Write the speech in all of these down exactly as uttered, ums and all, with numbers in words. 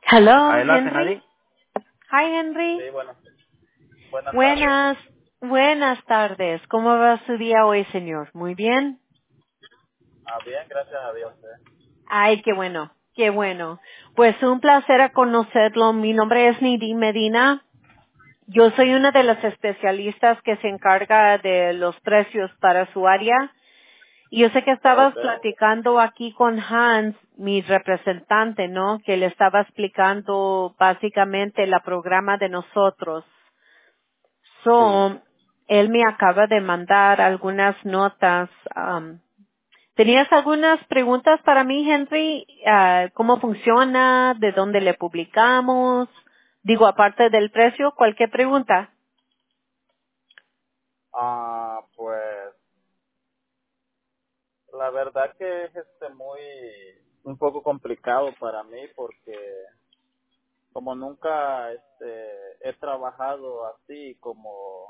Hello, Adelante, Henry. Nadine. Hi, Henry. Sí, bueno, buenas tardes. Buenas, buenas tardes. ¿Cómo va su día hoy, señor? ¿Muy bien? Ah, bien, gracias a Dios. eh. Ay, qué bueno, qué bueno. Pues un placer a conocerlo. Mi nombre es Nidhi Medina. Yo soy una de las especialistas que se encarga de los precios para su área. Y yo sé que estabas Ok, platicando aquí con Hans, mi representante, ¿no? Que le estaba explicando básicamente el programa de nosotros. sí. So, él me acaba de mandar algunas notas. um, ¿Tenías algunas preguntas para mí, Henry? Ah, ¿Cómo funciona? ¿De dónde le publicamos? Digo, aparte del precio, cualquier pregunta. Ah, pues la verdad que es este muy, un poco complicado para mí porque como nunca este he trabajado así como,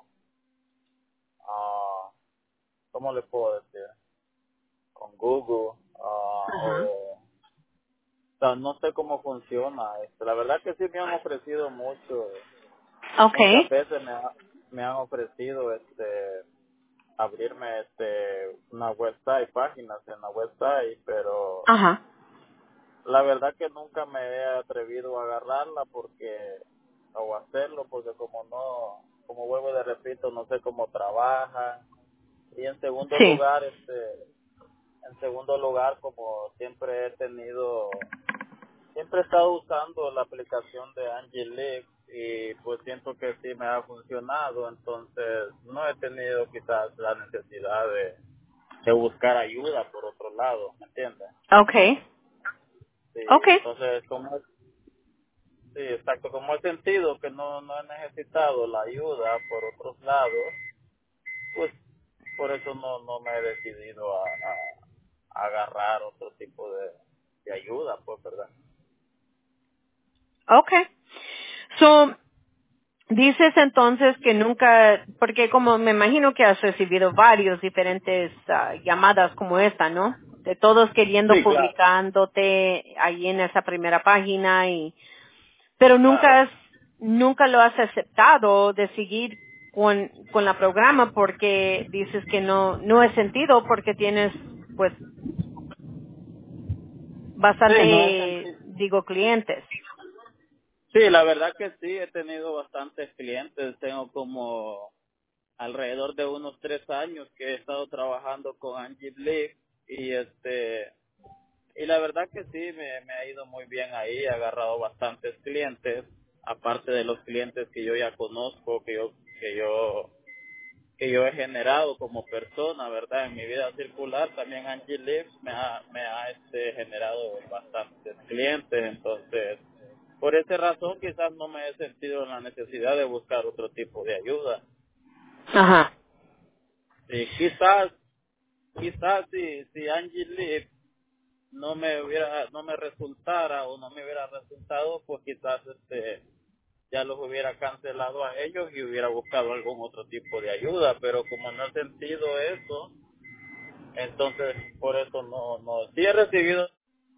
ah, ¿cómo le puedo decir? Con Google, ah, Ajá. o, o sea, no sé cómo funciona. Este, la verdad que sí me han ofrecido mucho, muchas Okay. veces me, ha- me han ofrecido este abrirme este una website, páginas en la website, pero Ajá. la verdad que nunca me he atrevido a agarrarla porque o hacerlo porque como no, como vuelvo y le repito, no sé cómo trabajan. Y en segundo Sí. lugar, este en segundo lugar, como siempre he tenido, siempre he estado usando la aplicación de Angelique y pues siento que sí me ha funcionado, entonces no he tenido quizás la necesidad de de buscar ayuda por otro lado, ¿me entiendes? Okay. Sí, Okay. entonces, como, sí, exacto, como he sentido que no, no he necesitado la ayuda por otros lados, pues por eso no, no me he decidido a, a- a agarrar otro tipo de, de ayuda, pues, ¿verdad? Okay. So, dices entonces que nunca, porque como me imagino que has recibido varios diferentes ah, llamadas como esta, ¿no? De todos queriendo Sí, claro, publicándote ahí en esa primera página y, pero nunca claro. has, nunca lo has aceptado de seguir con, con la programa porque dices que no, no es sentido porque tienes, pues, Sí, no he bastante, sentido. digo, clientes. Sí, la verdad que sí, he tenido bastantes clientes, tengo como alrededor de unos tres años que he estado trabajando con Angie Blick y este y la verdad que sí me, me ha ido muy bien ahí, he agarrado bastantes clientes, aparte de los clientes que yo ya conozco, que yo que yo que yo he generado como persona, verdad, en mi vida circular. También Angie Live me ha me ha este generado bastantes clientes, entonces por esa razón quizás no me he sentido en la necesidad de buscar otro tipo de ayuda. Ajá. Sí, quizás quizás si si Angie Live no me hubiera no me resultara o no me hubiera resultado, pues quizás este ya los hubiera cancelado a ellos y hubiera buscado algún otro tipo de ayuda, pero como no he sentido eso, entonces por eso no no sí he recibido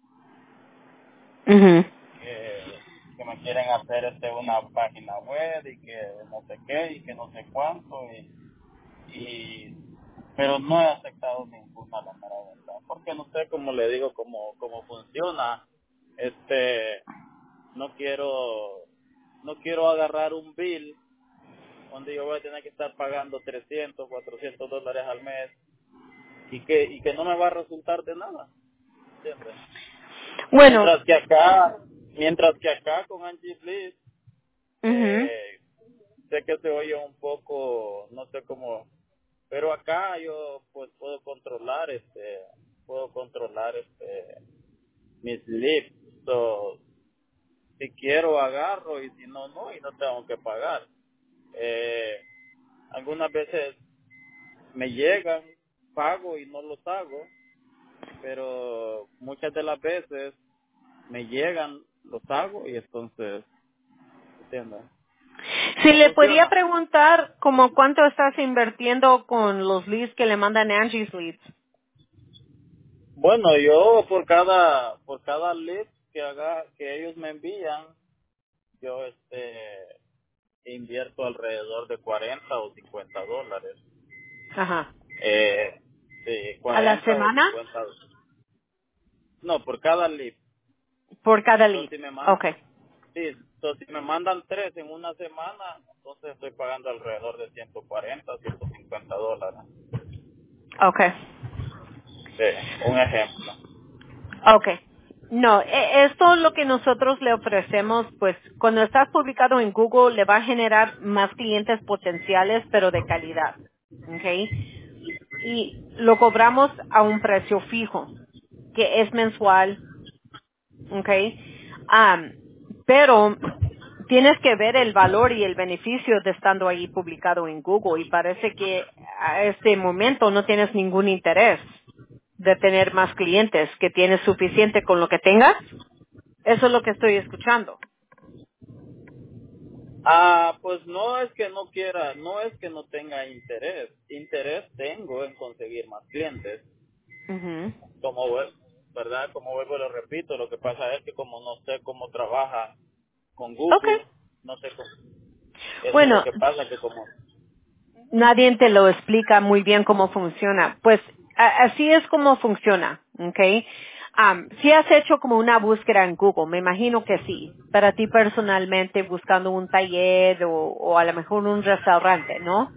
Mhm. que, que me quieren hacer este una página web y que no sé qué y que no sé cuánto y, y pero no he aceptado ninguna, la mera verdad, porque no sé cómo le digo cómo cómo funciona. este no quiero no quiero agarrar un bill donde yo voy a tener que estar pagando trescientos cuatrocientos dólares al mes y que y que no me va a resultar de nada, ¿entiendes? Bueno. Mientras que acá, mientras que acá con Angie Bliss, Mhm. eh, sé que se oye un poco, no sé cómo, pero acá yo pues puedo controlar este, puedo controlar este mis leads, so, si quiero agarro y si no no y no tengo que pagar. Eh, algunas veces me llegan, pago y no los hago, pero muchas de las veces me llegan, los hago y entonces, ¿entiendes? Si ¿Cómo le podía funciona? preguntar como cuánto estás invirtiendo con los leads que le mandan Angie's Leads. Bueno, yo por cada por cada lead que haga, que ellos me envían, yo este invierto alrededor de cuarenta o cincuenta dólares. Ajá. Eh, sí, ¿A la cuarenta o semana? cincuenta. No, por cada lead. Por cada Entonces, lead. si me mandan, Okay. sí, entonces, si me mandan tres en una semana, entonces estoy pagando alrededor de ciento cuarenta, ciento cincuenta dólares. Okay. Sí, un ejemplo. Okay. No, e- esto es lo que nosotros le ofrecemos, pues cuando estás publicado en Google le va a generar más clientes potenciales, pero de calidad. Okay. Y lo cobramos a un precio fijo, que es mensual. Okay. Am, pero tienes que ver el valor y el beneficio de estando ahí publicado en Google y parece que a este momento no tienes ningún interés de tener más clientes, que tienes suficiente con lo que tengas. Eso es lo que estoy escuchando. Ah, pues no es que no quiera, no es que no tenga interés. Interés tengo en conseguir más clientes. Ujú. Como vuel- ¿verdad? Como vuelvo y lo repito, lo que pasa es que como no sé cómo trabaja con Okay. Google, no sé cómo. Eso es lo Bueno, que pasa, que como... nadie te lo explica muy bien cómo funciona. Pues a- así es como funciona, ¿ok? Am, si has hecho como una búsqueda en Google, me imagino que sí, para ti personalmente buscando un taller o, o a lo mejor un restaurante, ¿no?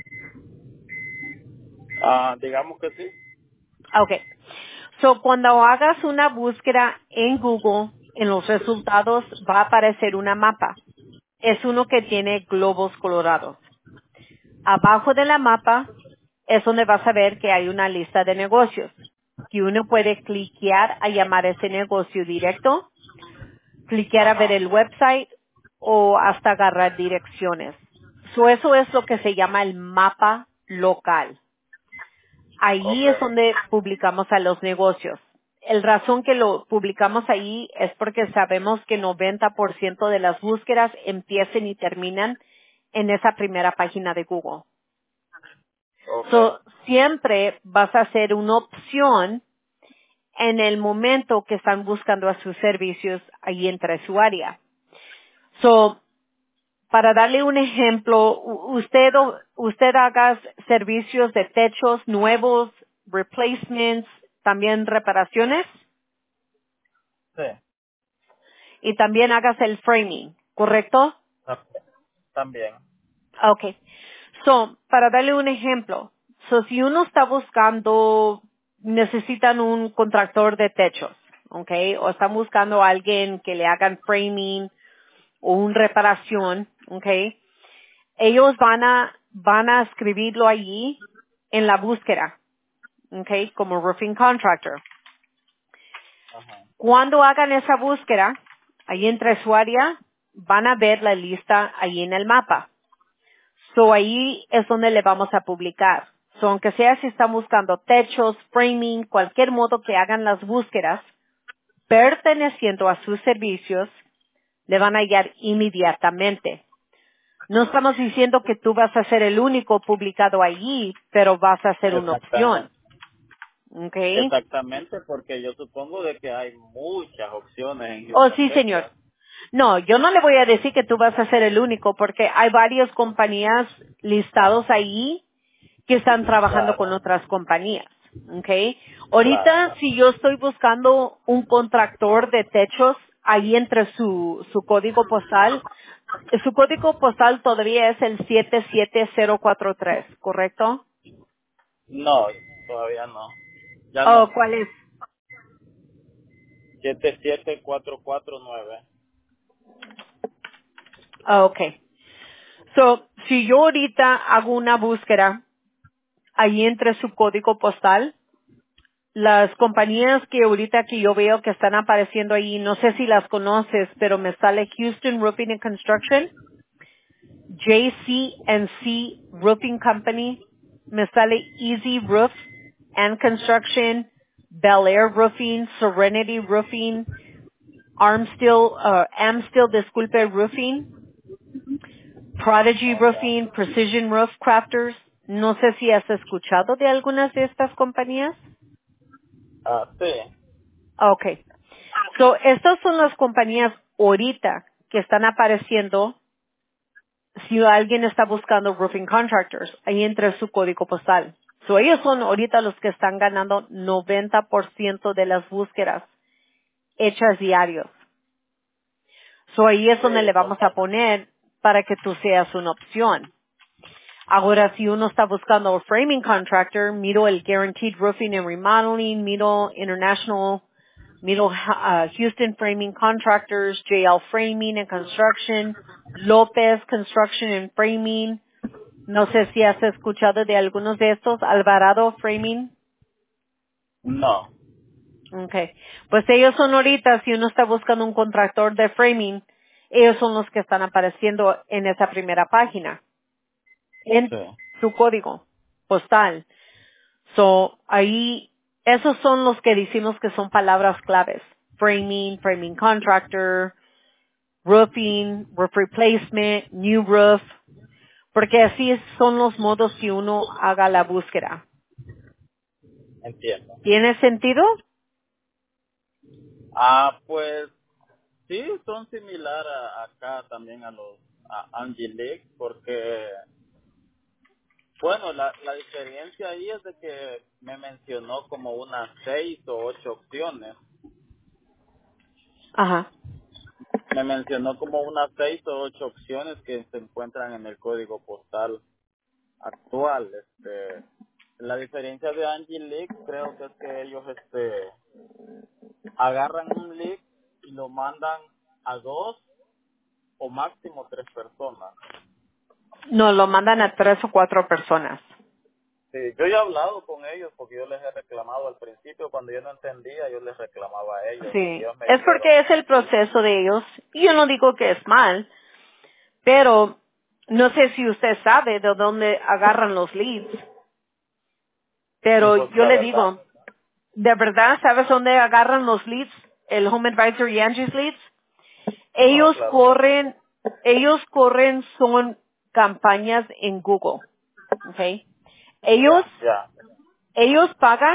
Ah, digamos que sí. Okay. So, cuando hagas una búsqueda en Google, en los resultados va a aparecer una mapa. Es uno que tiene globos colorados. Abajo de la mapa es donde vas a ver que hay una lista de negocios, que uno puede cliquear a llamar ese negocio directo, cliquear a ver Ajá. el website o hasta agarrar direcciones. So, eso es lo que se llama el mapa local. Ahí Ok. es donde publicamos a los negocios. El razón que lo publicamos ahí es porque sabemos que noventa por ciento de las búsquedas empiecen y terminan en esa primera página de Google. Ok. So, siempre vas a ser una opción en el momento que están buscando a sus servicios ahí entre su área. So, para darle un ejemplo, u- usted, o- usted haga servicios de techos nuevos, replacements, también reparaciones Sí. y también hagas el framing, ¿correcto? Ta- También. Okay. So, para darle un ejemplo, so si uno está buscando, necesitan un contractor de techos, okay, o están buscando a alguien que le hagan framing o una reparación, okay, ellos van a, van a escribirlo allí en la búsqueda, okay, como roofing contractor. Ajá. Cuando hagan esa búsqueda, ahí entre su área, van a ver la lista ahí en el mapa. So ahí es donde le vamos a publicar. So aunque sea si están buscando techos, framing, cualquier modo que hagan las búsquedas, perteneciendo a sus servicios, le van a hallar inmediatamente. No estamos diciendo que tú vas a ser el único publicado allí, pero vas a ser una opción. Exactamente. ¿Ok? Exactamente, porque yo supongo de que hay muchas opciones en Oh, Houston, sí, señor. Texas. No, yo no le voy a decir que tú vas a ser el único, porque hay varias compañías listados ahí que están trabajando con Claro, otras compañías. ¿Ok? claro. Ahorita, si yo estoy buscando un contractor de techos ahí entre su, su código postal, su código postal todavía es el siete siete cero cuatro tres, ¿correcto? No, todavía no. Ya Oh, no. ¿cuál es? siete siete cuatro cuatro nueve. Ah, okay. So, si yo ahorita hago una búsqueda ahí entre su código postal, las compañías que ahorita que yo veo que están apareciendo ahí, no sé si las conoces, pero me sale Houston Roofing and Construction, J C and C Roofing Company, me sale Easy Roof and Construction, Bel Air Roofing, Serenity Roofing, Armsteel, uh, Amsteel, disculpe, Roofing, Prodigy Okay. Roofing, Precision Roof Crafters. No sé si has escuchado de algunas de estas compañías. Ah, sí. Okay. So, estas son las compañías ahorita que están apareciendo si alguien está buscando roofing contractors. Ahí entra su código postal. So, ellos son ahorita los que están ganando noventa por ciento de las búsquedas hechas diarios. So, ahí es donde le Sí, vamos a poner para que tú seas una opción. Ahora, si uno está buscando un framing contractor, miro el Guaranteed Roofing and Remodeling, miro International, miro uh, Houston Framing Contractors, J L Framing and Construction, López Construction and Framing. No sé si has escuchado de algunos de estos, Alvarado Framing. no. Okay. Pues ellos son ahorita, si uno está buscando un contractor de framing, ellos son los que están apareciendo en esa primera página, en Sí. su código postal. So, ahí, esos son los que decimos que son palabras claves. Framing, framing contractor, roofing, roof replacement, new roof, porque así es- son los modos que uno haga la búsqueda. Entiendo. ¿Tiene sentido? Ah, pues sí, son similar a, acá también a los a Angie League, porque bueno, la, la diferencia ahí es de que me mencionó como unas seis o ocho opciones. Ajá. Me mencionó como unas seis o ocho opciones que se encuentran en el código postal actual. Este, la diferencia de Angie League creo que es que ellos este agarran un leak y lo mandan a dos o máximo tres personas. No, lo mandan a tres o cuatro personas. Sí, yo ya he hablado con ellos porque yo les he reclamado al principio, cuando yo no entendía, yo les reclamaba a ellos y Sí, ellos me es dijeron, porque es el proceso de ellos. Y yo no digo que es mal, pero no sé si usted sabe de dónde agarran los leads. y Pero pues yo la le verdad, digo, ¿de verdad sabes dónde agarran los leads? El Home Advisor y Angie's Leads. no, Ellos claro que no. corren, ellos corren son campañas en Google. ¿Ok? Ellos, Ya, ya. ellos pagan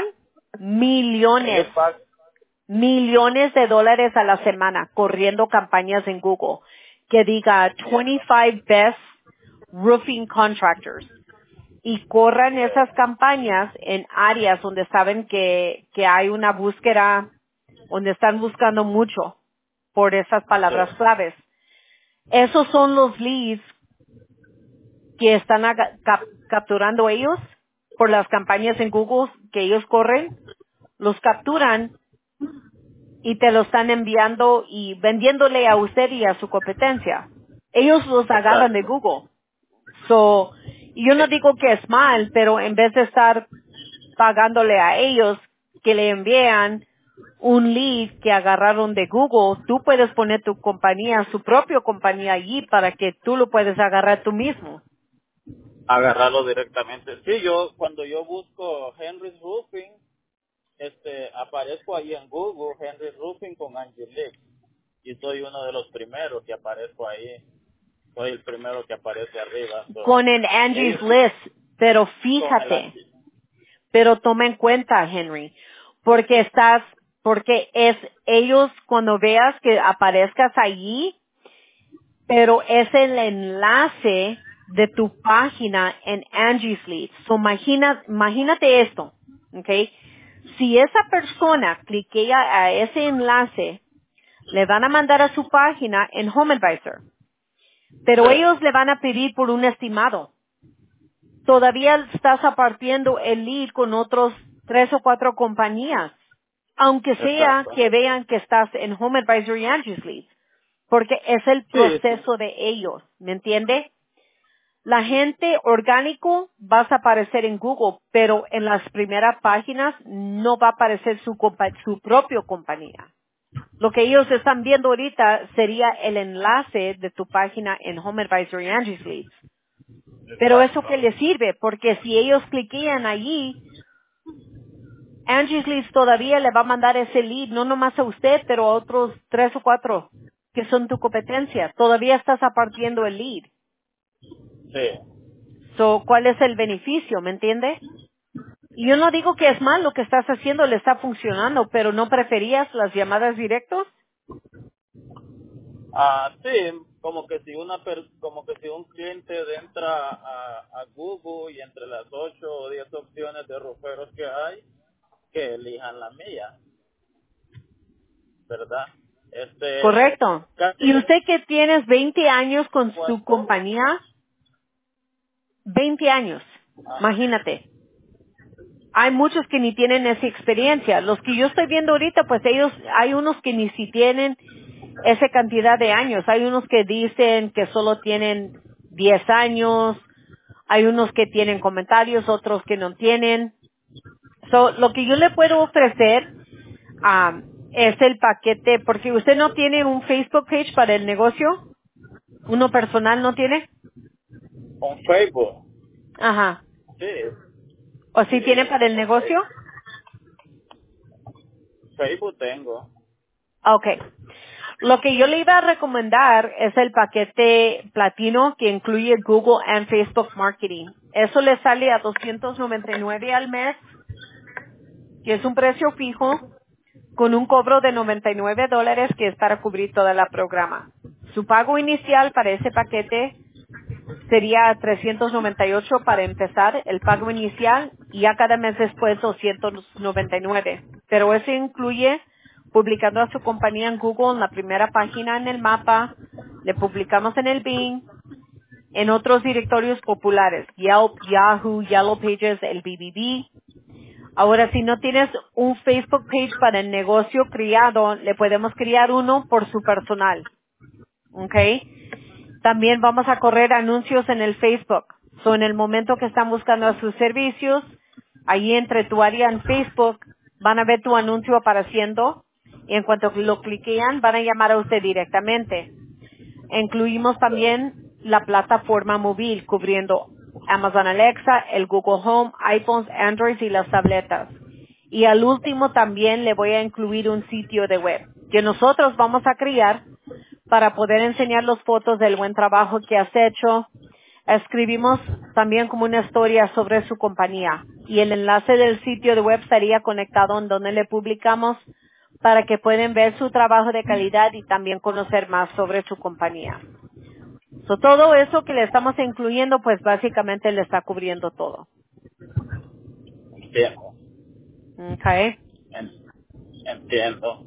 Ellos millones pagan, millones de dólares a la semana corriendo campañas en Google que diga entiendo. veinticinco Best Roofing Contractors y corran esas Sí, campañas en áreas donde saben que, que hay una búsqueda, donde están buscando mucho por esas palabras sí, claves. Esos son los leads que están aga- cap- capturando ellos por las campañas en Google que ellos corren, los capturan y te lo están enviando y vendiéndole a usted y a su competencia. Ellos los agarran de exacto. Google. So, y yo no digo que es mal, pero en vez de estar pagándole a ellos que le envían un lead que agarraron de Google, tú puedes poner tu compañía, su propia compañía allí para que tú lo puedes agarrar tú mismo. Agarrarlo directamente. Sí, yo, cuando yo busco Henry's Roofing, este, aparezco ahí en Google, Henry's Roofing con Angie League, y soy uno de los primeros que aparezco ahí. Soy el primero que aparece arriba. So, Con el Angie's ellos List, pero con el fíjate, Angie. pero toma en cuenta, Henry, porque estás, porque es ellos cuando veas que aparezcas allí, pero es el enlace de tu página en Angie's Lead. So, imagina, imagínate esto, ¿ok? Si esa persona cliquea a ese enlace, le van a mandar a su página en Home Advisor, pero ellos Sí, le van a pedir por un estimado. Todavía estás apartiendo el lead con otros tres o cuatro compañías, aunque sea exacto. que vean que estás en Home Advisor y Angie's Lead, porque es el Sí, sí. proceso de ellos, ¿me entiende? La gente orgánico vas a aparecer en Google, pero en las primeras páginas no va a aparecer su, compa- su propia compañía. Lo que ellos están viendo ahorita sería el enlace de tu página en Home Advisor y Angie's Leads. Pero eso Exacto. que les sirve, porque si ellos cliquean allí, Angie's Leads todavía le va a mandar ese lead, no nomás a usted, pero a otros tres o cuatro que son tu competencia. Todavía estás apartiendo el lead. Sí. So, ¿cuál es el beneficio? ¿Me entiende? Y yo no digo que es mal lo que estás haciendo, le está funcionando, pero ¿no preferías las llamadas directas? Ah, sí, como que si una per- como que si un cliente entra a, a Google y entre las ocho o diez opciones de roperos que hay, que elijan la mía, ¿verdad? Este, Correcto. casi Y usted que tienes veinte años con su cuánto, compañía, veinte años, ah, imagínate. Hay muchos que ni tienen esa experiencia. Los que yo estoy viendo ahorita, pues ellos, hay unos que ni si tienen esa cantidad de años. Hay unos que dicen que solo tienen diez años, hay unos que tienen comentarios, otros que no tienen. So, lo que yo le puedo ofrecer um, es el paquete, porque usted no tiene un Facebook page para el negocio, uno personal no tiene. con Facebook, Ajá. sí, ¿O sí, sí tiene para el tengo negocio? Facebook, Facebook tengo, Okay. Lo que yo le iba a recomendar es el paquete platino que incluye Google and Facebook Marketing. Eso le sale a doscientos noventa y nueve al mes, que es un precio fijo, con un cobro de noventa y nueve dólares que es para cubrir toda la programa. Su pago inicial para ese paquete sería trescientos noventa y ocho para empezar el pago inicial y ya cada mes después doscientos noventa y nueve. Pero eso incluye publicando a su compañía en Google en la primera página en el mapa, le publicamos en el Bing, en otros directorios populares, Yelp, Yahoo, Yellow Pages, el B B B. Ahora, si no tienes un Facebook page para el negocio criado, le podemos crear uno por su personal. ¿Ok? También vamos a correr anuncios en el Facebook. So, en el momento que están buscando a sus servicios, ahí entre tu área en Facebook, van a ver tu anuncio apareciendo y en cuanto lo cliquean, van a llamar a usted directamente. Incluimos también la plataforma móvil cubriendo Amazon Alexa, el Google Home, iPhones, Android y las tabletas. Y al último también le voy a incluir un sitio de web que nosotros vamos a crear para poder enseñar las fotos del buen trabajo que has hecho. Escribimos también como una historia sobre su compañía y el enlace del sitio de web estaría conectado en donde le publicamos para que puedan ver su trabajo de calidad y también conocer más sobre su compañía. So, todo eso que le estamos incluyendo, pues básicamente le está cubriendo todo. entiendo, Okay. en- entiendo.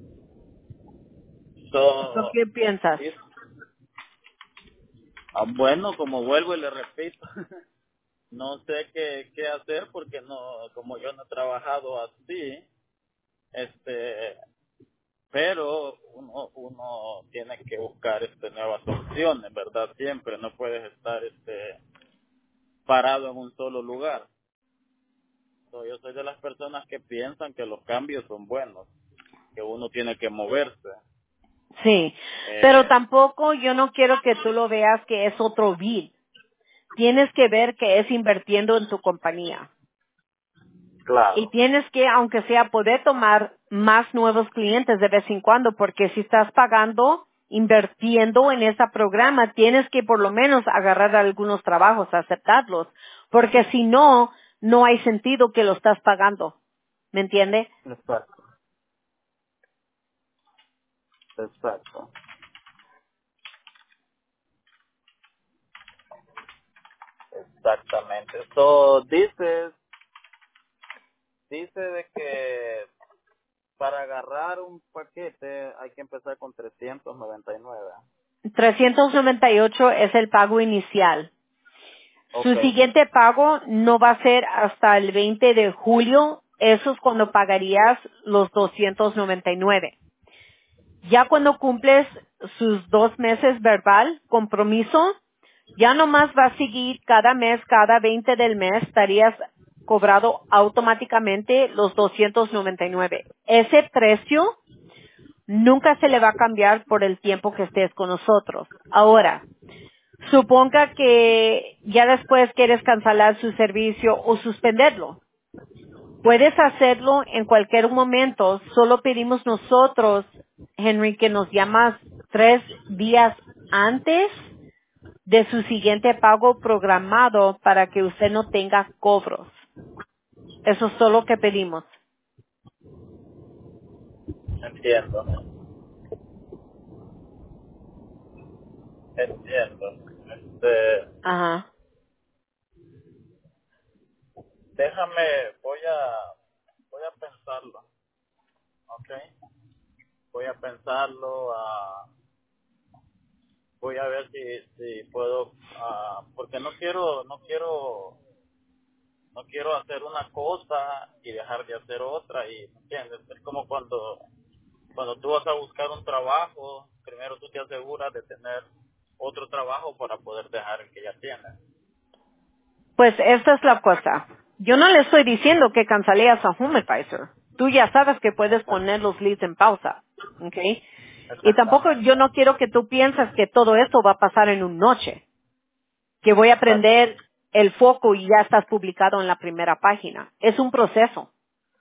So, So, ¿qué piensas? sí, ah, bueno, como vuelvo y le repito, no sé qué, qué hacer porque no, como yo no he trabajado así, este, pero uno, uno tiene que buscar este nuevas opciones, ¿verdad? Siempre no puedes estar este parado en un solo lugar. So, yo soy de las personas que piensan que los cambios son buenos, que uno tiene que moverse. Sí, pero Eh, tampoco yo no quiero que tú lo veas que es otro bill. Tienes que ver que es invirtiendo en tu compañía. Y claro, tienes que, aunque sea, poder tomar más nuevos clientes de vez en cuando, porque si estás pagando, invirtiendo en ese programa, tienes que por lo menos agarrar algunos trabajos, aceptarlos, porque si no, no hay sentido que lo estás pagando. ¿Me entiende? exacto, exacto, exactamente. So, dices, dice de que para agarrar un paquete hay que empezar con trescientos noventa y nueve. trescientos noventa y ocho es el pago inicial. Su Okay, siguiente pago no va a ser hasta el veinte de julio. Eso es cuando pagarías los doscientos noventa y nueve. Ya cuando cumples sus dos meses verbal, compromiso, ya nomás va a seguir cada mes, cada veinte del mes, estarías cobrado automáticamente los doscientos noventa y nueve. Ese precio nunca se le va a cambiar por el tiempo que estés con nosotros. Ahora, suponga que ya después quieres cancelar su servicio o suspenderlo. Puedes hacerlo en cualquier momento. Solo pedimos nosotros, Henry, que nos llamas tres días antes de su siguiente pago programado para que usted no tenga cobros. Eso es todo lo que pedimos. entiendo. Este, Ajá. déjame, voy a, voy a pensarlo, ¿ok? Voy a pensarlo, ah, voy a ver si, si puedo, ah, porque no quiero, no quiero, no quiero hacer una cosa y dejar de hacer otra, y, ¿me entiendes? Es como cuando, cuando tú vas a buscar un trabajo, primero tú te aseguras de tener otro trabajo para poder dejar el que ya tienes. Pues esta es la cosa. Yo no le estoy diciendo que canceleas a Home Advisor. Tú ya sabes que puedes poner los leads en pausa. ¿Ok? Y tampoco yo Exactamente. no quiero que tú pienses que todo esto va a pasar en una noche. Que voy a Exacto. prender el foco y ya estás publicado en la primera página. Es un proceso.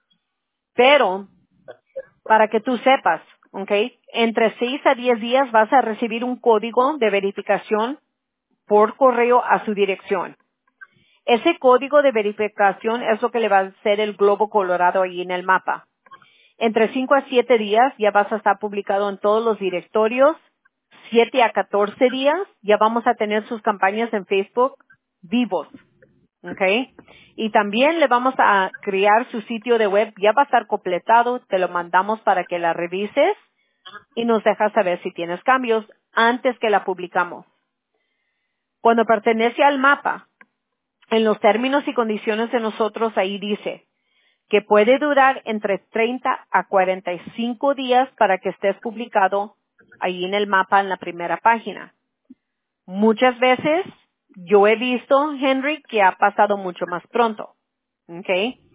Pero, para que tú sepas, ¿ok? Entre seis a diez días vas a recibir un código de verificación por correo a su dirección. Ese código de verificación es lo que le va a hacer el globo colorado ahí en el mapa. Entre cinco a siete días ya vas a estar publicado en todos los directorios. siete a catorce días ya vamos a tener sus campañas en Facebook vivos. ¿Ok? Y también le vamos a crear su sitio de web. Ya va a estar completado. Te lo mandamos para que la revises y nos dejas saber si tienes cambios antes que la publicamos. Cuando pertenece al mapa, en los términos y condiciones de nosotros ahí dice que puede durar entre treinta a cuarenta y cinco días para que estés publicado ahí en el mapa en la primera página. Muchas veces yo he visto, Henry, que ha pasado mucho más pronto. ¿Ok?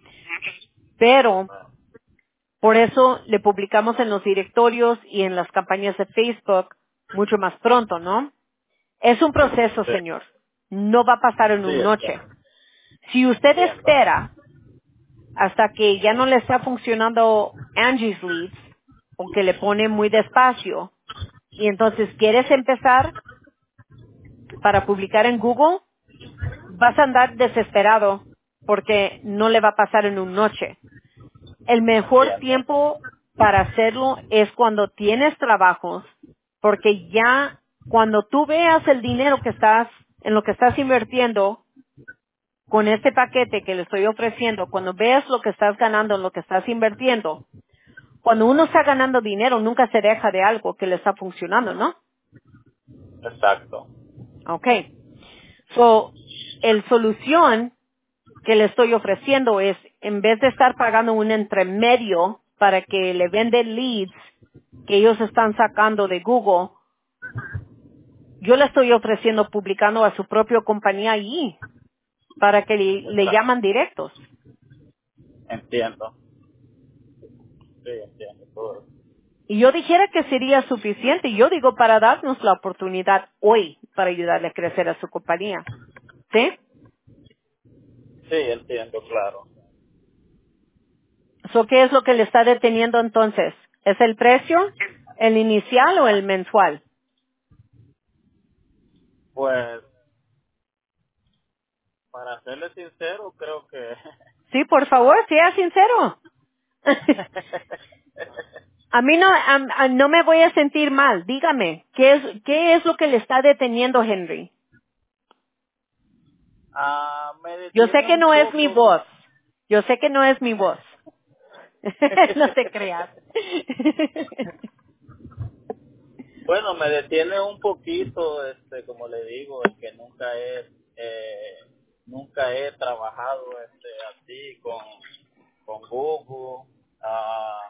Pero por eso le publicamos en los directorios y en las campañas de Facebook mucho más pronto, ¿no? Es un proceso, Sí, señor. No va a pasar en sí, una noche. entiendo. Si usted Entiendo. espera hasta que ya no le está funcionando Angie's Leads o que le pone muy despacio y entonces quieres empezar para publicar en Google, vas a andar desesperado porque no le va a pasar en una noche. El mejor Entiendo. tiempo para hacerlo es cuando tienes trabajos, porque ya cuando tú veas el dinero que estás, en lo que estás invirtiendo con este paquete que le estoy ofreciendo, cuando veas lo que estás ganando en lo que estás invirtiendo, cuando uno está ganando dinero, nunca se deja de algo que le está funcionando, ¿no? Exacto. Okay. So, el solución que le estoy ofreciendo es, en vez de estar pagando un entremedio para que le venden leads que ellos están sacando de Google, yo le estoy ofreciendo publicando a su propia compañía allí para que le, le Exacto. llaman directos. Entiendo. Sí, entiendo todo. Y yo dijera que sería suficiente, yo digo, para darnos la oportunidad hoy para ayudarle a crecer a su compañía. ¿Sí? Sí, entiendo, claro. So, ¿qué es lo que le está deteniendo entonces? ¿Es el precio, el inicial o el mensual? Pues, para serle sincero, creo que Sí, por favor, sea sincero. A mí no, a- a- no me voy a sentir mal. Dígame, ¿qué es, qué es lo que le está deteniendo, Henry? ah, me Yo sé detiene que un no es mi poco. voz. Yo sé que no es mi voz. No te creas. Bueno, me detiene un poquito, este, como le digo, es que nunca he, eh, nunca he trabajado, este, así con, con Google. Ah,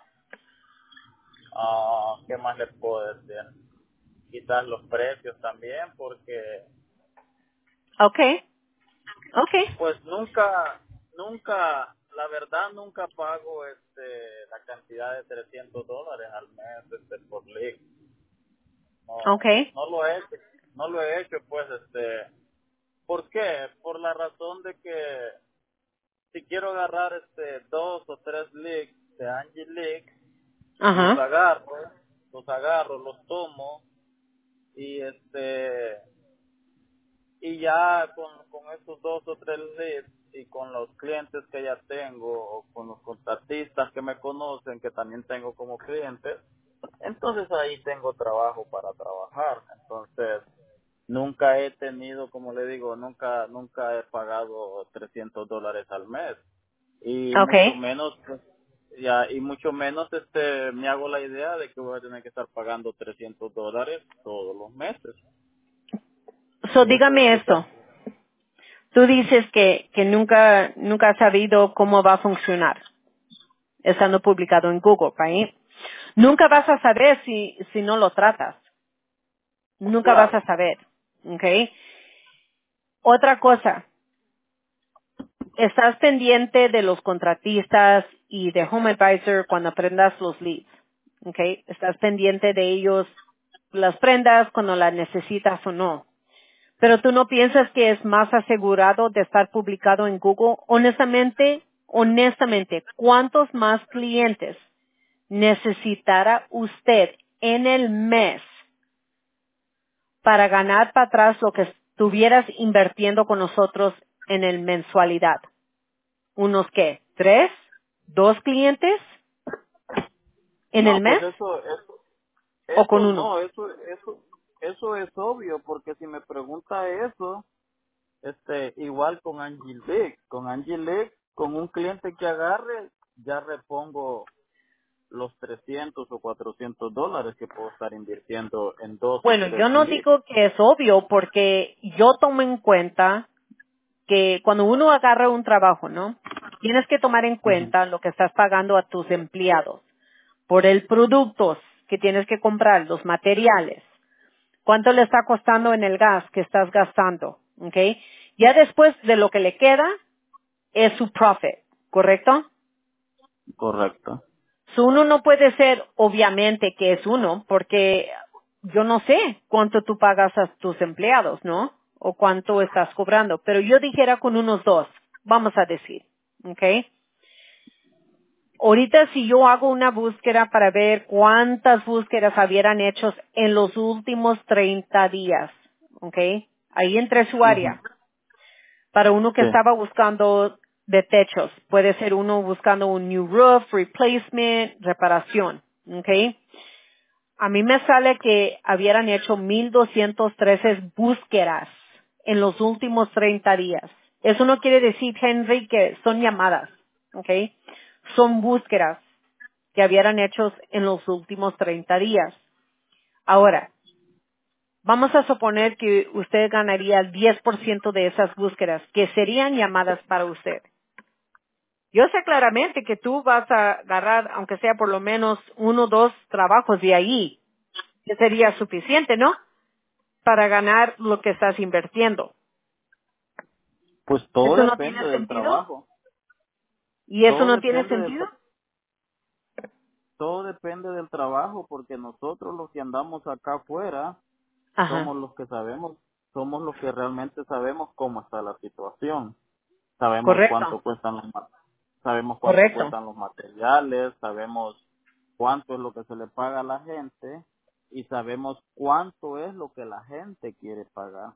ah, ¿qué más le puedo decir? Quizás los precios también, porque, Okay, okay, pues nunca, nunca, la verdad nunca pago, este, la cantidad de trescientos dólares al mes, este, por lead. No, okay. no lo he hecho, no lo he hecho, pues, este. ¿Por qué? Por la razón de que si quiero agarrar este dos o tres leaks de Angie Leak, los Ajá. agarro, los agarro, los tomo y este y ya con, con esos dos o tres leads y con los clientes que ya tengo o con los contratistas que me conocen que también tengo como clientes, entonces ahí tengo trabajo para trabajar. Entonces nunca he tenido, como le digo, nunca nunca he pagado trescientos dólares al mes y mucho Okay. menos pues, ya y mucho menos este me hago la idea de que voy a tener que estar pagando trescientos dólares todos los meses. So, Eso dígame esa esto. Tú dices que, que nunca, nunca has sabido cómo va a funcionar estando publicado en Google, ¿right? Nunca vas a saber si, si no lo tratas. Nunca vas a claro. saber, ¿ok? Otra cosa, estás pendiente de los contratistas y de Home Advisor cuando prendas los leads, ¿ok? Estás pendiente de ellos, las prendas cuando las necesitas o no. Pero tú no piensas que es más asegurado de estar publicado en Google. Honestamente, honestamente, ¿cuántos más clientes necesitará usted en el mes para ganar para atrás lo que estuvieras invirtiendo con nosotros en el mensualidad? ¿Unos qué? ¿Tres? ¿Dos clientes en el No, mes? pues eso eso ¿O con eso uno? no, eso eso eso es obvio porque si me pregunta eso, este igual con Angie League, con Angie League, con un cliente que agarre ya repongo los trescientos o cuatrocientos dólares que puedo estar invirtiendo en dos o Bueno, yo tres no leads. digo que es obvio porque yo tomo en cuenta que cuando uno agarra un trabajo, ¿no? Tienes que tomar en Ujú. cuenta lo que estás pagando a tus empleados por el productos que tienes que comprar, los materiales, cuánto le está costando en el gas que estás gastando, ¿ok? Ya después de lo que le queda es su profit, ¿correcto? Correcto. Su uno no puede ser obviamente que es uno, porque yo no sé cuánto tú pagas a tus empleados, ¿no? O cuánto estás cobrando, pero yo dijera con unos dos, vamos a decir, ¿ok? Ahorita si yo hago una búsqueda para ver cuántas búsquedas habieran hechos en los últimos treinta días, ¿ok? Ahí entre su Ujú. área. Para uno que Sí. estaba buscando de techos, puede ser uno buscando un new roof, replacement, reparación, ¿ok? A mí me sale que habieran hecho mil doscientas trece búsquedas en los últimos treinta días. Eso no quiere decir, Henry, que son llamadas, ¿ok? Son búsquedas que habieran hecho en los últimos treinta días. Ahora, vamos a suponer que usted ganaría el diez por ciento de esas búsquedas, que serían llamadas para usted. Yo sé claramente que tú vas a agarrar, aunque sea por lo menos uno o dos trabajos de ahí, que sería suficiente, ¿no? Para ganar lo que estás invirtiendo. Pues todo ¿Eso no tiene depende del sentido? trabajo. ¿Y eso Todo no tiene depende del sentido? tra- todo depende del trabajo porque nosotros los que andamos acá afuera Ajá, somos los que sabemos, somos los que realmente sabemos cómo está la situación. Sabemos correcto, cuánto cuestan los ma- sabemos cuánto correcto. cuestan los materiales, sabemos cuánto es lo que se le paga a la gente y sabemos cuánto es lo que la gente quiere pagar,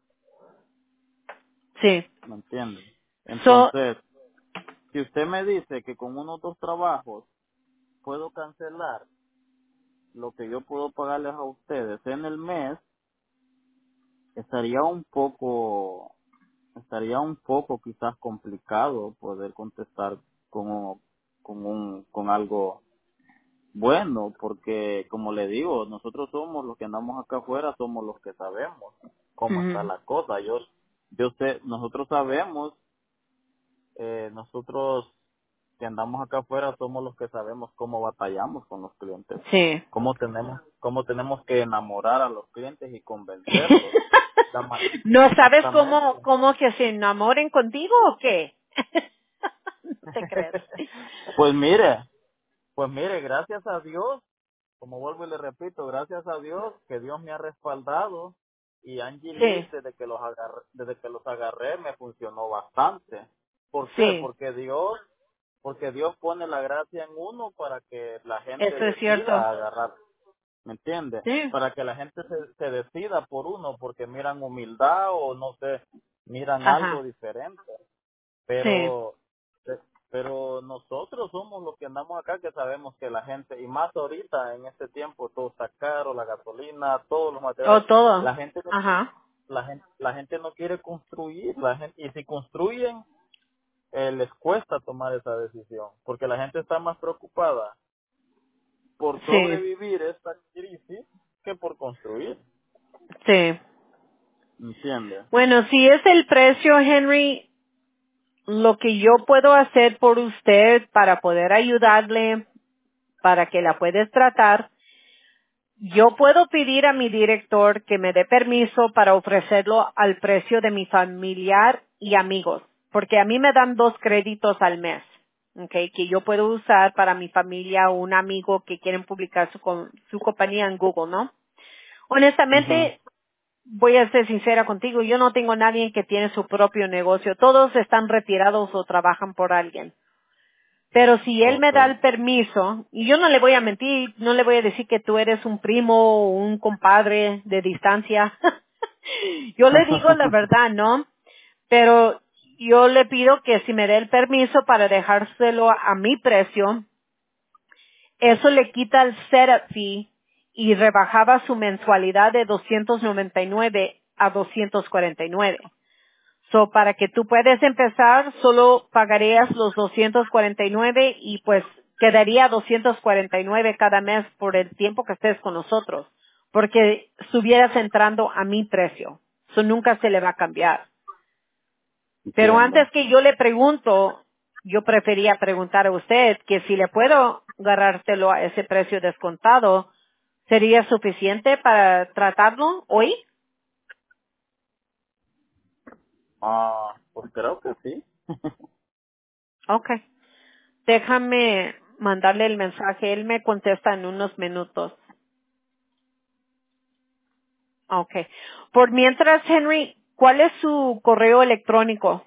Sí. ¿me entiende? So, Entonces, si usted me dice que con unos dos trabajos puedo cancelar lo que yo puedo pagarles a ustedes en el mes, estaría un poco, estaría un poco quizás complicado poder contestar con, con un, con algo bueno, porque como le digo, nosotros somos los que andamos acá afuera, somos los que sabemos cómo está ujú, la cosa. Yo, yo sé, nosotros sabemos, eh, nosotros que andamos acá afuera somos los que sabemos cómo batallamos con los clientes, sí. cómo tenemos, cómo tenemos que enamorar a los clientes y convencerlos. La ma- ¿No sabes Exactamente. cómo, cómo que se enamoren contigo o qué? No te crees. Pues mire, pues mire, gracias a Dios, como vuelvo y le repito, gracias a Dios que Dios me ha respaldado y Angie Lee Sí, desde que los agarré, desde que los agarré me funcionó bastante. ¿Por qué? sí, Porque Dios, porque Dios pone la gracia en uno para que la gente eso es cierto. decida agarrar, ¿me entiende? Sí. Para que la gente se, se decida por uno porque miran humildad o no sé, miran algo Ajá, diferente. sí, Pero pe- pero nosotros somos los que andamos acá que sabemos que la gente, y más ahorita en este tiempo todo está caro, la gasolina, todos los o materiales, todo. la gente Ajá, la gente, la gente no quiere construir, la gente, y si construyen, eh, les cuesta tomar esa decisión, porque la gente está más preocupada por Sí, sobrevivir esta crisis que por construir, sí. ¿entiendes? Bueno, si es el precio, Henry, lo que yo puedo hacer por usted para poder ayudarle, para que la puedes tratar, yo puedo pedir a mi director que me dé permiso para ofrecerlo al precio de mi familiar y amigos, porque a mí me dan dos créditos al mes, okay, que yo puedo usar para mi familia o un amigo que quieren publicar su, com- su compañía en Google, ¿no? Ujú. Honestamente, voy a ser sincera contigo, yo no tengo nadie que tiene su propio negocio, todos están retirados o trabajan por alguien. Pero si él me da Okay. el permiso, y yo no le voy a mentir, no le voy a decir que tú eres un primo o un compadre de distancia. Yo le digo la verdad, ¿no? Pero yo le pido que si me dé el permiso para dejárselo a mi precio, eso le quita el setup fee y rebajaba su mensualidad de doscientos noventa y nueve a doscientos cuarenta y nueve. So, para que tú puedas empezar, solo pagarías los doscientos cuarenta y nueve y pues quedaría doscientos cuarenta y nueve cada mes por el tiempo que estés con nosotros, porque estuvieras entrando a mi precio. Eso nunca se le va a cambiar. Pero Entiendo. antes que yo le pregunto, yo prefería preguntar a usted que si le puedo agarrártelo a ese precio descontado, ¿sería suficiente para tratarlo hoy? Ah, pues creo que sí. Okay. Déjame mandarle el mensaje. Él me contesta en unos minutos. Okay. Por mientras, Henry, ¿cuál es su correo electrónico?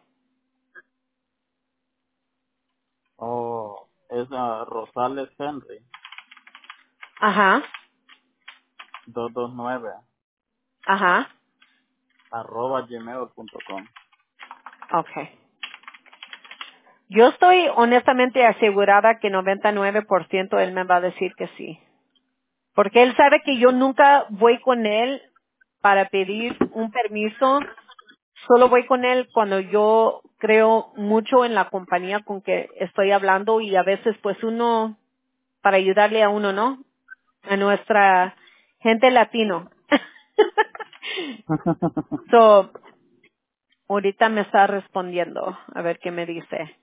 Oh, es ah, Rosales Henry, Ajá, doscientos veintinueve, ajá. arroba gmail punto com. Okay. Yo estoy honestamente asegurada que noventa y nueve por ciento él me va a decir que sí. Porque él sabe que yo nunca voy con él para pedir un permiso. Solo voy con él cuando yo creo mucho en la compañía con que estoy hablando y a veces pues uno, para ayudarle a uno, ¿no? A nuestra gente latino. So, ahorita me está respondiendo. A ver qué me dice.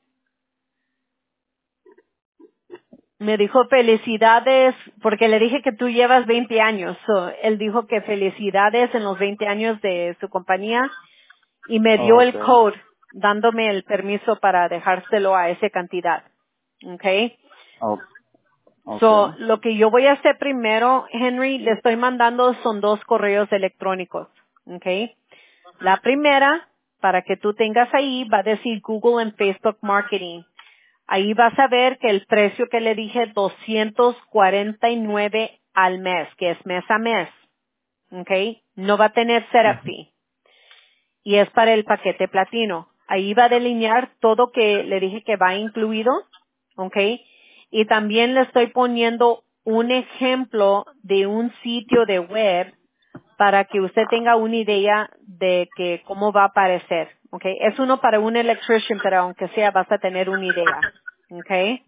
Me dijo felicidades, porque le dije que tú llevas veinte años. So, él dijo que felicidades en los veinte años de su compañía y me dio el Okay. code dándome el permiso para dejárselo a esa cantidad. Okay. O- So, okay. lo que yo voy a hacer primero, Henry, le estoy mandando son dos correos electrónicos. Okay. La primera, para que tú tengas ahí, va a decir Google and Facebook Marketing. Ahí vas a ver que el precio que le dije, doscientos cuarenta y nueve al mes, que es mes a mes, ¿ok? No va a tener setup Ujú. fee. Y es para el paquete platino. Ahí va a delinear todo que le dije que va incluido, ¿ok? Y también le estoy poniendo un ejemplo de un sitio de web para que usted tenga una idea de que cómo va a aparecer, ¿ok? Es uno para un electrician, pero aunque sea vas a tener una idea, ¿ok?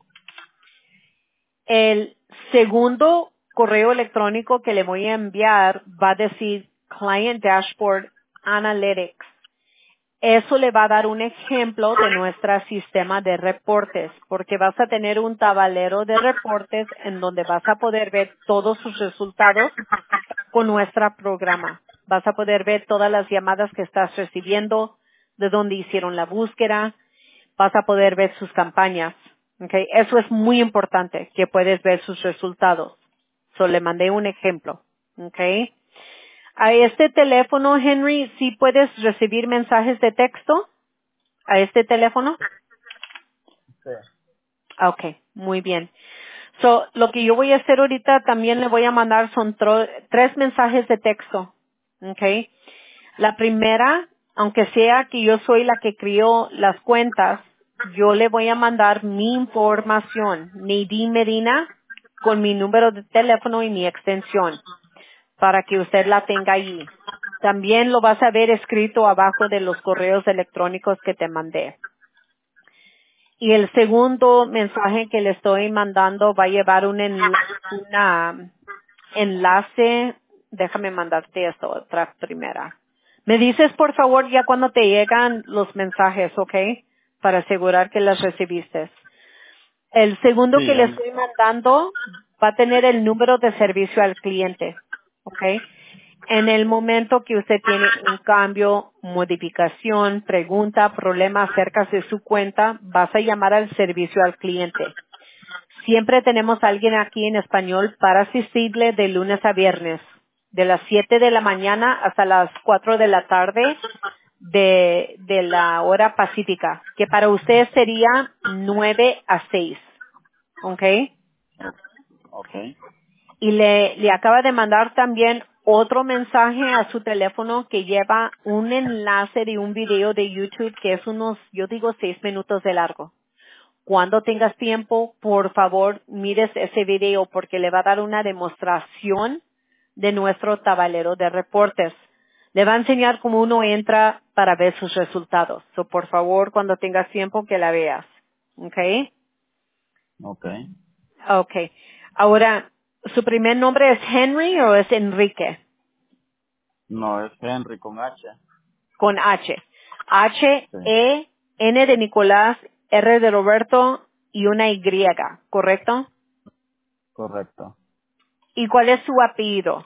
El segundo correo electrónico que le voy a enviar va a decir Client Dashboard Analytics. Eso le va a dar un ejemplo de nuestro sistema de reportes, porque vas a tener un tablero de reportes en donde vas a poder ver todos sus resultados con nuestro programa. Vas a poder ver todas las llamadas que estás recibiendo, de dónde hicieron la búsqueda, vas a poder ver sus campañas. Okay, eso es muy importante, que puedes ver sus resultados. So, le mandé un ejemplo. Okay. A este teléfono, Henry, ¿sí puedes recibir mensajes de texto? ¿A este teléfono? Sí. Okay, muy bien. So, lo que yo voy a hacer ahorita también le voy a mandar son tro- tres mensajes de texto. Okay. La primera, aunque sea que yo soy la que crió las cuentas, yo le voy a mandar mi información, Nadine Medina, con mi número de teléfono y mi extensión, para que usted la tenga allí. también lo vas a ver escrito abajo de los correos electrónicos que te mandé. Y el segundo mensaje que le estoy mandando va a llevar un enla- una enlace. Déjame mandarte esto otra primera. Me dices, por favor, ya cuando te llegan los mensajes, ¿ok? Para asegurar que las recibiste. El segundo Sí, que le ya me- estoy mandando va a tener el número de servicio al cliente, ¿ok? En el momento que usted tiene un cambio, modificación, pregunta, problema acerca de su cuenta, vas a llamar al servicio al cliente. Siempre tenemos a alguien aquí en español para asistirle de lunes a viernes, de las siete de la mañana hasta las cuatro de la tarde de, de la hora pacífica, que para usted sería nueve a seis, ¿ok? Ok. Y le, le acaba de mandar también otro mensaje a su teléfono que lleva un enlace de un video de YouTube que es unos, yo digo, seis minutos de largo. Cuando tengas tiempo, por favor, mires ese video porque le va a dar una demostración de nuestro tablero de reportes. Le va a enseñar cómo uno entra para ver sus resultados. So, por favor, cuando tengas tiempo, que la veas. ¿Ok? Ok. Ok. Ahora, ¿su primer nombre es Henry o es Enrique? No, es Henry con H. Con H. H, Sí, E, N de Nicolás, R de Roberto y una Y, ¿correcto? correcto. ¿Y cuál es su apellido?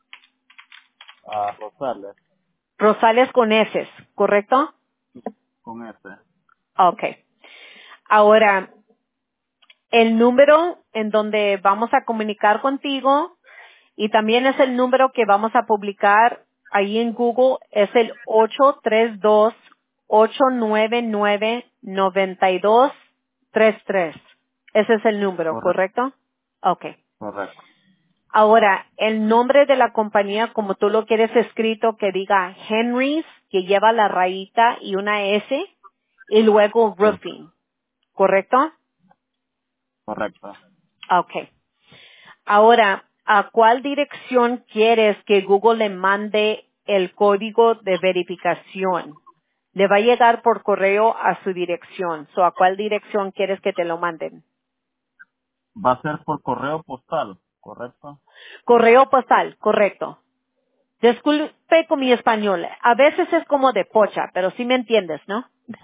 A Rosales Rosales con S, ¿correcto? con S. Ok. Ahora, el número en donde vamos a comunicar contigo y también es el número que vamos a publicar ahí en Google, es el ocho tres dos, ocho nueve nueve, nueve dos tres tres. Ese es el número, Correcto. ¿correcto? Ok. Correcto. Ahora, el nombre de la compañía, como tú lo quieres escrito, que diga Henry's, que lleva la rayita y una S, y luego Sí, Roofing, ¿correcto? correcto. Okay. Ahora, ¿a cuál dirección quieres que Google le mande el código de verificación? Le va a llegar por correo a su dirección. So, ¿a cuál dirección quieres que te lo manden? Va a ser por correo postal, ¿correcto? Correo postal, correcto. Disculpe con mi español. A veces es como de pocha, pero sí me entiendes, ¿no?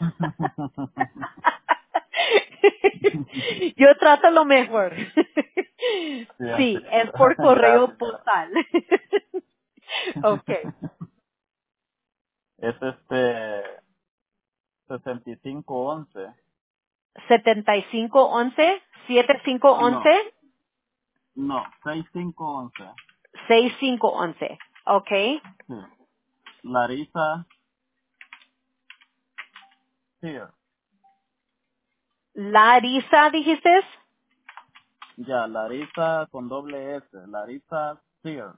Yo trato lo mejor. Sí, Sí, entiendo. es por correo Gracias. postal. Okay. Es este sesenta y cinco once. setenta y cinco once, setenta y cinco No, once, no, sesenta y cinco once. sesenta y cinco once. Okay. Sí. Larisa Sear. Larisa, dijiste. Ya, Larisa con doble S. Larisa Sear.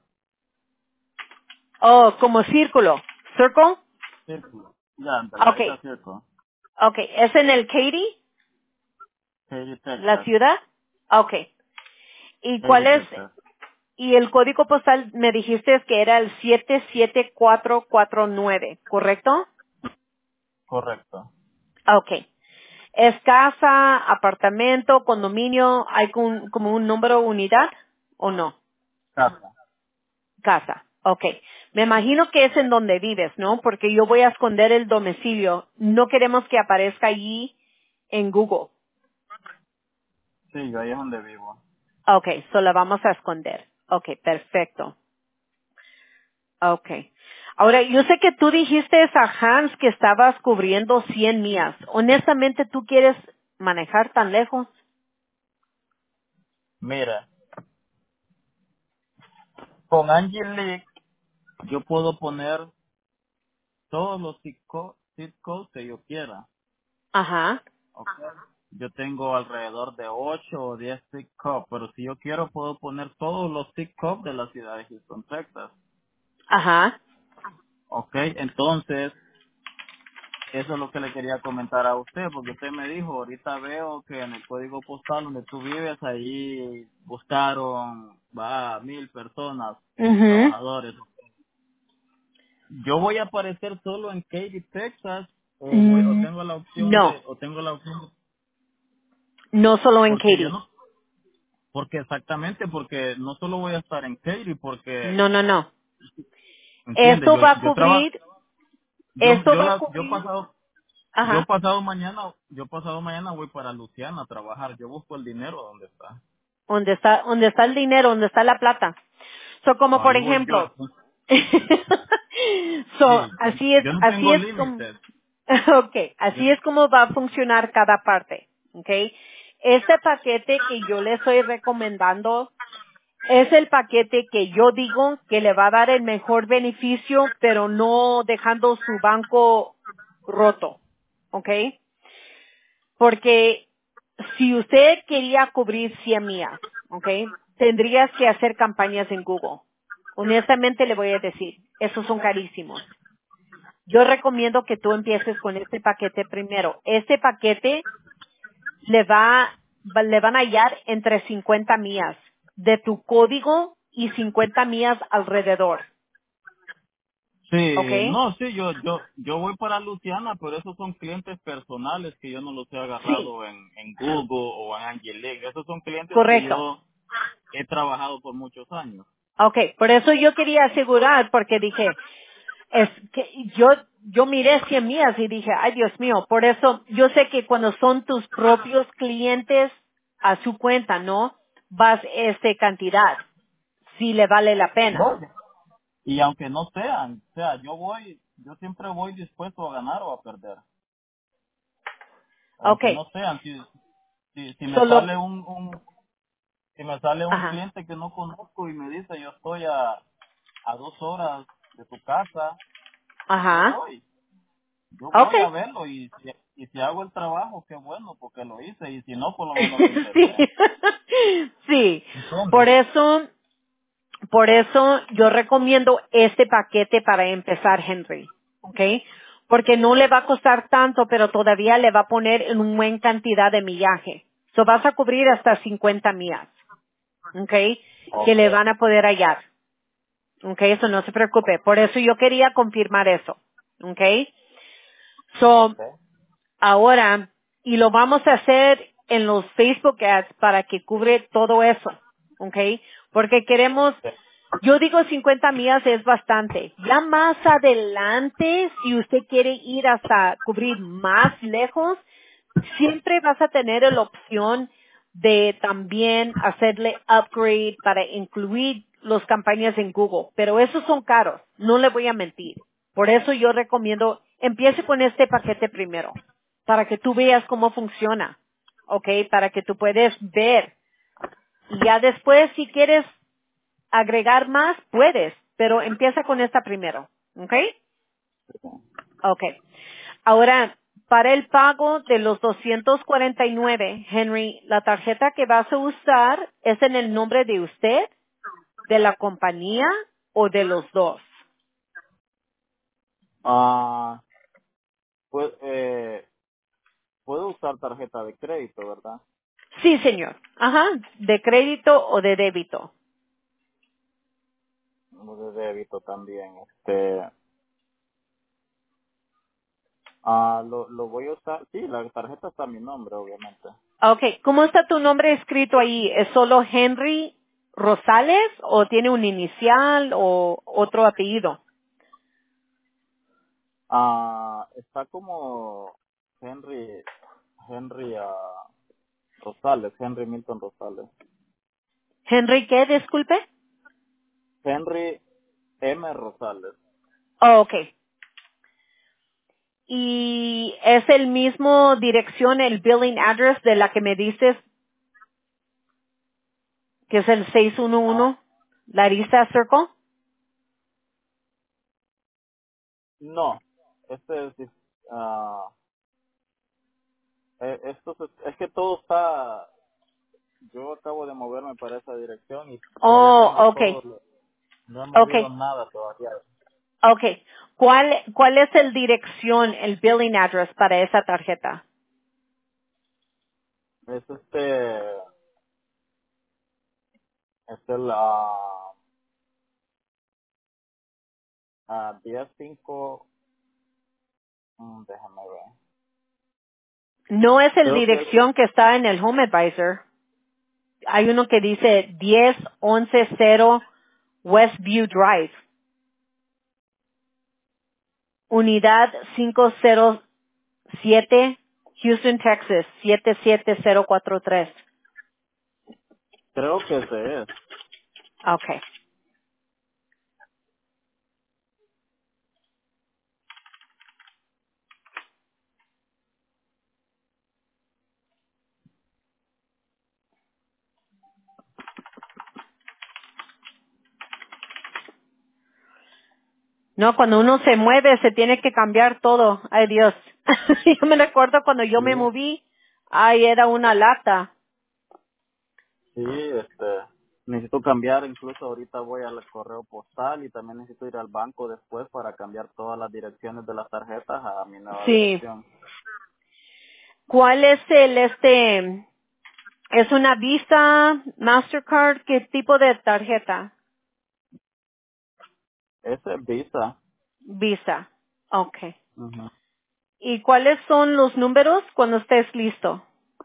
Oh, como círculo. Circle. Círculo. Ya, de Larisa Okay. Circle. Okay. ¿Es en el Katy, Katy, la Texas. ciudad? Okay. ¿Y cuál Katy, es? Texas. Y el código postal me dijiste que era el siete siete cuatro cuatro nueve, ¿correcto? Correcto. Okay. ¿Es casa, apartamento, condominio? ¿Hay un- como un número unidad o no? Casa. Casa. Okay. Me imagino que es en donde vives, ¿no? Porque yo voy a esconder el domicilio. No queremos que aparezca allí en Google. Sí, yo ahí es donde vivo. Okay. So la vamos a esconder. Okay. Perfecto. Okay. Ahora, yo sé que tú dijiste a Hans que estabas cubriendo cien millas. Honestamente, ¿tú quieres manejar tan lejos? Mira, con Angie League yo puedo poner todos los zip co- zip codes que yo quiera. Ajá. ¿Ok? Yo tengo alrededor de ocho o diez zip codes, pero si yo quiero puedo poner todos los zip codes de la ciudad de Houston, Texas. Ajá. ¿Ok? Entonces, eso es lo que le quería comentar a usted, porque usted me dijo, ahorita veo que en el código postal donde tú vives, ahí buscaron, va, mil personas, Mhm. trabajadores. yo voy a aparecer solo en Katy, Texas, o voy, o Mm, tengo la opción no, de, o tengo la opción, de- no solo en porque yo Katy. no, porque exactamente, porque no solo voy a estar en Katy, porque, No, no, no. entiende, Esto yo, va a yo trabajo, cubrir, yo, esto yo va a la, yo cubrir, pasado, yo ajá, pasado mañana, yo pasado mañana voy para Luciana a trabajar, yo busco el dinero donde está. ¿dónde está, dónde está el dinero, dónde está la plata? So, como por Ahí voy yo, ejemplo, entonces, so, sí, yo, así es, yo no así tengo es como, límites. okay, Yo, así es como va a funcionar cada parte, okay. Este paquete que yo le estoy recomendando es el paquete que yo digo que le va a dar el mejor beneficio, pero no dejando su banco roto, okay. Porque si usted quería cubrir cien millas, ¿ok? Tendrías que hacer campañas en Google. Honestamente le voy a decir, esos son carísimos. Yo recomiendo que tú empieces con este paquete primero. Este paquete le va, va- le van a hallar entre cincuenta millas de tu código y cincuenta millas alrededor, ¿ok? sí, no, sí, yo, yo, yo voy para Luciana, pero esos son clientes personales que yo no los he Sí, agarrado en, en Google o en Angelique. Esos son clientes que correcto. yo he trabajado por muchos años. Ok, por eso yo quería asegurar, porque dije, es que yo yo miré cien millas y dije, ay Dios mío, por eso yo sé que cuando son tus propios clientes a su cuenta, ¿no? Vas este cantidad, si le vale la pena. No. Y aunque no sean, o sea, yo voy, yo siempre voy dispuesto a ganar o a perder. Aunque Okay, no sean, si, si, si me solo, sale un, un, si me sale un ajá, cliente que no conozco y me dice yo estoy a, a dos horas de tu casa, yo ajá, voy. Yo voy a okay. verlo y si, y si hago el trabajo, qué bueno, porque lo hice. Y si no, por lo menos lo Sí, intenté. sí, ¿Entiendes? por eso, por eso yo recomiendo este paquete para empezar, Henry, ¿ok? Porque no le va a costar tanto, pero todavía le va a poner en una buena cantidad de millaje. So vas a cubrir hasta cincuenta millas, ¿ok? Que Ok. le van a poder hallar, ¿ok? Eso no se preocupe. Por eso yo quería confirmar eso, ¿ok? So, Ok. ahora, y lo vamos a hacer en los Facebook ads para que cubre todo eso, ¿ok? Porque queremos, Sí. yo digo cincuenta millas es bastante. Ya más adelante, si usted quiere ir hasta cubrir más lejos, siempre vas a tener la opción de también hacerle upgrade para incluir las campañas en Google, pero esos son caros, no le voy a mentir. Por eso yo recomiendo, empiece con este paquete primero, para que tú veas cómo funciona, ¿ok? Para que tú puedas ver. Y ya después, si quieres agregar más, puedes, pero empieza con esta primero, ¿ok? Ok. Ahora, para el pago de los doscientos cuarenta y nueve, Henry, la tarjeta que vas a usar es en el nombre de usted, de la compañía o de los dos. Ah, pues, eh, puedo usar tarjeta de crédito, ¿verdad? Sí, señor. Ajá, de crédito o de débito. O de débito también. Este, ah, lo, lo voy a usar. Sí, la tarjeta está a mi nombre, obviamente. Ok, ¿cómo está tu nombre escrito ahí? ¿Es solo Henry Rosales o tiene un inicial o otro apellido? Ah, está como Henry, Henry ah, Rosales, Henry Milton Rosales. ¿Henry qué, disculpe? Henry M. Rosales. Oh, ok. Y es el mismo dirección, el billing address de la que me dices, que es el seiscientos Ah, once Larissa Circle. no, este es, ah, eh, esto es, es que todo está, yo acabo de moverme para esa dirección y todavía tengo Oh, todo, okay, lo- no he movido okay, nada todavía. okay. ¿Cuál, cuál es el dirección, el billing address para esa tarjeta? Es este, es el, ah, a diez cinco, mm, déjame ver. No es el Creo que es, dirección que está en el Home Advisor. Hay uno que dice diez once cero Westview Drive, unidad quinientos siete, Houston, Texas, siete siete cero cuatro tres. creo que ese es. Okay. No, cuando uno se mueve se tiene que cambiar todo. Ay, Dios. Yo me recuerdo cuando yo me Sí, moví, ay, era una lata. sí, este, necesito cambiar, incluso ahorita voy al correo postal y también necesito ir al banco después para cambiar todas las direcciones de las tarjetas a mi nueva Sí. dirección. ¿Cuál es el, este, es una Visa, Mastercard, qué tipo de tarjeta? Ese es Visa. Visa. Okay. Ujú. ¿Y cuáles son los números cuando estés listo?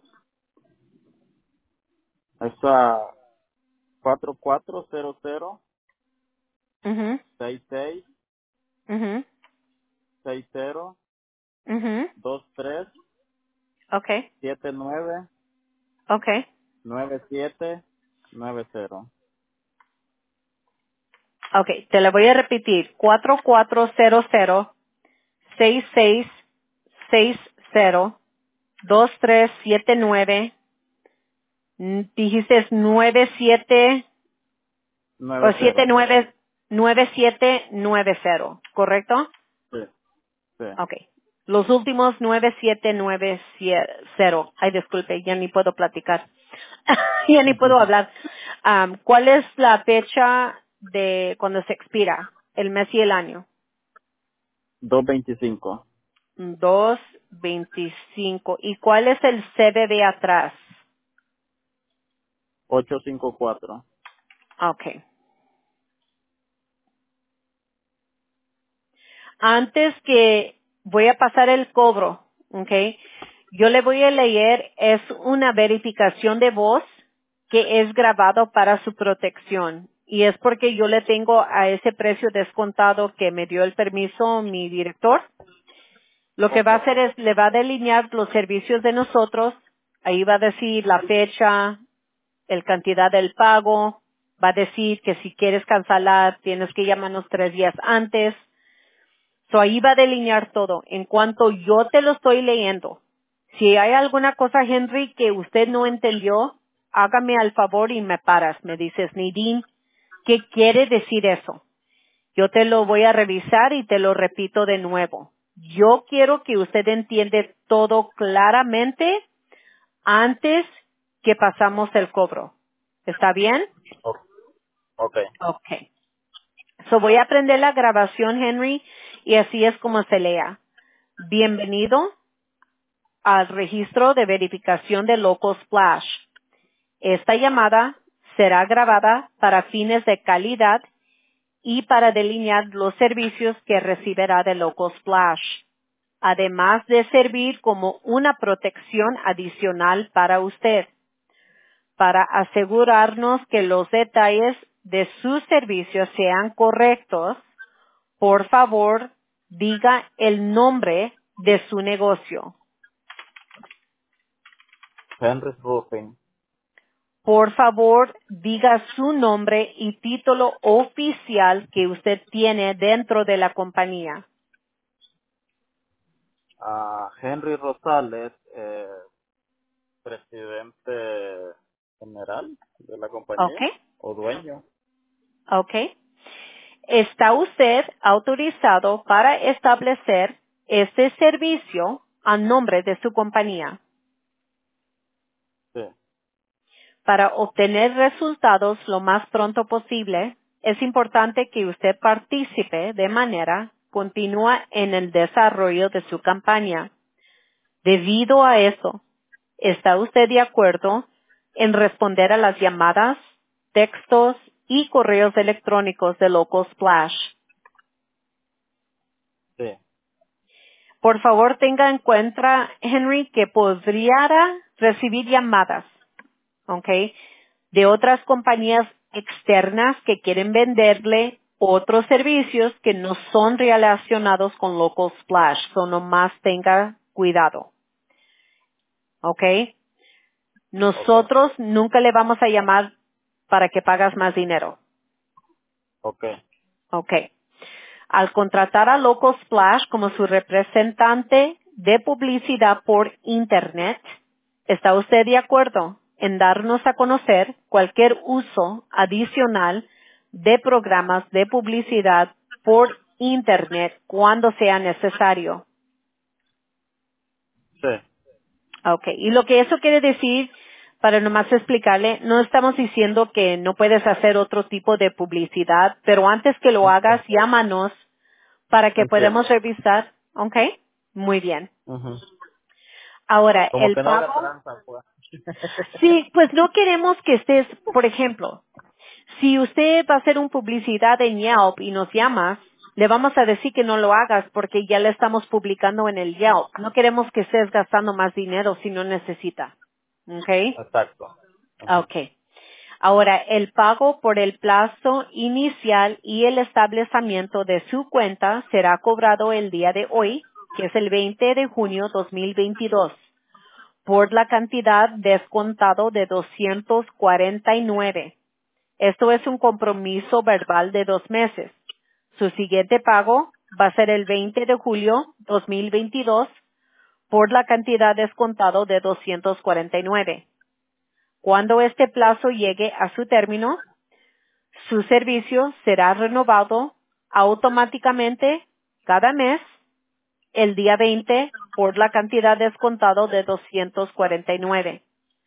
Es a cuatro cuatro cero cero Mhm. seis seis Mhm. seis cero Mhm. dos tres Okay. siete nueve Okay. nueve siete nueve cero. Okay, te la voy a repetir. cuatro cuatro cero cero seis seis seis cero dos tres siete nueve. Mm, dijiste nueve siete o nueve siete cero. nueve nueve siete nueve cero, ¿correcto? Sí, sí. Okay. Los últimos nueve siete nueve cero. Ay, disculpe, ya ni puedo platicar. Ya ni puedo hablar. Am, ¿Cuál es la fecha de cuando se expira? El mes y el año. dos veinticinco. dos veinticinco. ¿Y cuál es el C V V atrás? ocho cinco cuatro. Okay. Antes que voy a pasar el cobro, okay, yo le voy a leer, es una verificación de voz que es grabado para su protección. Y es porque yo le tengo a ese precio descontado que me dio el permiso mi director. Lo que va a Okay. hacer es, le va a delinear los servicios de nosotros. Ahí va a decir la fecha, el cantidad del pago. Va a decir que si quieres cancelar, tienes que llamarnos tres días antes. So ahí va a delinear todo. En cuanto yo te lo estoy leyendo, si hay alguna cosa, Henry, que usted no entendió, hágame al favor y me paras. Me dices, Nadine, ¿qué quiere decir eso? Yo te lo voy a revisar y te lo repito de nuevo. Yo quiero que usted entiende todo claramente antes que pasamos el cobro. ¿Está bien? O- Okay. Okay. So voy a aprender la grabación, Henry, y así es como se lea. Bienvenido al registro de verificación de Local Splash. Esta llamada será grabada para fines de calidad y para delinear los servicios que recibirá de Local Splash, además de servir como una protección adicional para usted. Para asegurarnos que los detalles de sus servicios sean correctos, por favor, diga el nombre de su negocio. Henry's Roofing. Por favor, diga su nombre y título oficial que usted tiene dentro de la compañía. Ah, Henry Rosales, eh, presidente general de la ¿Ok? compañía o dueño. ¿Ok? ¿Está usted autorizado para establecer este servicio a nombre de su compañía? Sí. Para obtener resultados lo más pronto posible, es importante que usted participe de manera continua en el desarrollo de su campaña. Debido a eso, ¿está usted de acuerdo en responder a las llamadas, textos y correos electrónicos de Local Splash? por favor tenga en cuenta, Henry, que podría recibir llamadas, ¿ok? De otras compañías externas que quieren venderle otros servicios que no son relacionados con Local Splash. So nomás tenga cuidado, ¿ok? Okay. Nosotros nunca le vamos a llamar para que pagas más dinero, Okay. ¿ok? Al contratar a Local Splash como su representante de publicidad por Internet, ¿está usted de acuerdo en darnos a conocer cualquier uso adicional de programas de publicidad por Internet cuando sea necesario? Sí. Okay. Y lo que eso quiere decir, para nomás explicarle, no estamos diciendo que no puedes hacer otro tipo de publicidad, pero antes que lo hagas, llámanos para que podamos Entiendo. revisar. ¿Ok? Muy bien. Ujú. Ahora, Como el que no haga pago. trampa, pues. Sí, pues no queremos que estés, por ejemplo, si usted va a hacer una publicidad en Yelp y nos llamas, le vamos a decir que no lo hagas porque ya le estamos publicando en el Yelp. No queremos que estés gastando más dinero si no necesita. ¿Ok? Exacto. Ujú. Ok. Ahora, el pago por el plazo inicial y el establecimiento de su cuenta será cobrado el día de hoy, que es el veinte de junio dos mil veintidós, por la cantidad descontado de doscientos cuarenta y nueve. Esto es un compromiso verbal de dos meses. Su siguiente pago va a ser el veinte de julio dos mil veintidós por la cantidad descontado de doscientos cuarenta y nueve. Cuando este plazo llegue a su término, su servicio será renovado automáticamente cada mes el día veinte por la cantidad descontado de doscientos cuarenta y nueve.